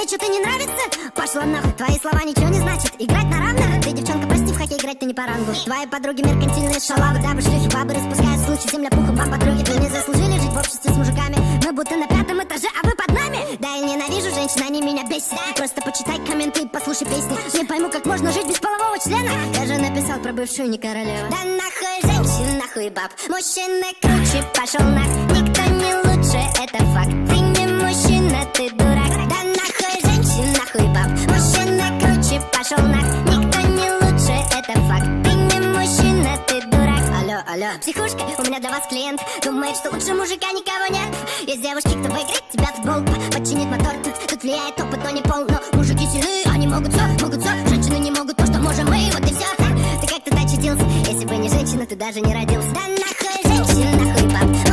тебе что-то не нравится? Пошла нахуй, твои слова ничего не значат. Играть на равных, ты девчонка, прости, в хоккей играть ты не по рангу. Твои подруги меркантильные шалавы, дабы шлюхи, бабы распускают случай, земля пухом, вам подруги. Вы не заслужили жить в обществе с мужиками. Мы будто на 5-м этаже, а вы под нами. Да, я ненавижу женщин, они меня бесят. Просто почитай комменты и послушай песни. Не пойму, как можно жить без полового члена. Я же написал про бывшую не королеву. Да нахуй женщин, нахуй баб. Мужчины круче, пошел нах. Никто не лучше, это факт. Ты не мужчина, ты дурак. Да нахуй женщин, нахуй баб. Мужчины круче, пошел нах. Никто не лучше, это факт. Ты не мужчина, ты дурак. Алло, алло, психушка, у меня для вас клиент. Думает, что лучше мужика никого нет. Есть девушки, кто выиграет тебя в футбол, починит мотор. Тут влияет опыт, но не пол. Но мужики сильны, они могут все, могут все. Женщины не могут то, что можем мы, вот и все. Ты как туда чудился? Если бы не женщина, ты даже не родился. Да нахуй женщин, нахуй баб.